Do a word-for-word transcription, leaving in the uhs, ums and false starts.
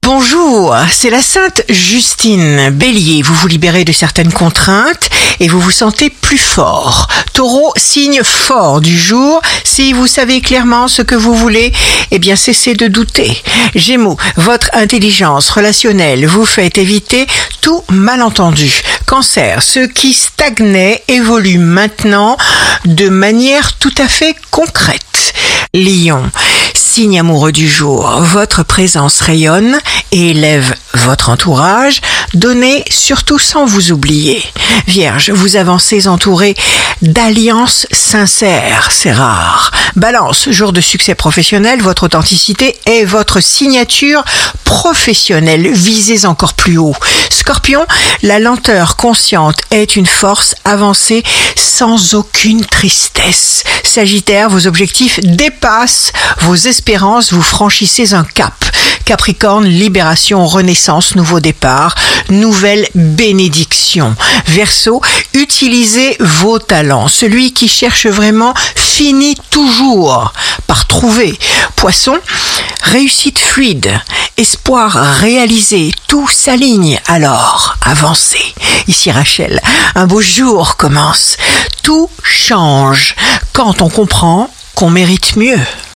Bonjour, c'est la Sainte Justine. Bélier, vous vous libérez de certaines contraintes et vous vous sentez plus fort. Taureau, signe fort du jour. Si vous savez clairement ce que vous voulez, eh bien cessez de douter. Gémeaux, votre intelligence relationnelle vous fait éviter tout malentendu. Cancer, ceux qui stagnaient évoluent maintenant de manière tout à fait concrète. Lion, signe amoureux du jour, votre présence rayonne et élève votre entourage, donnez surtout sans vous oublier. Vierge, vous avancez entouré d'alliances sincères, c'est rare. Balance, jour de succès professionnel, votre authenticité est votre signature professionnelle, visez encore plus haut. Scorpion, la lenteur consciente est une force avancée sans aucune tristesse. Sagittaire, vos objectifs dépassent vos espérances, vous franchissez un cap. Capricorne, libération, renaissance, nouveau départ, nouvelle bénédiction. Verseau, utilisez vos talents. Celui qui cherche vraiment finit toujours par trouver. Poisson, réussite fluide, espoir réalisé, tout s'aligne alors, avancez. Ici Rachel, un beau jour commence. Tout change quand on comprend qu'on mérite mieux.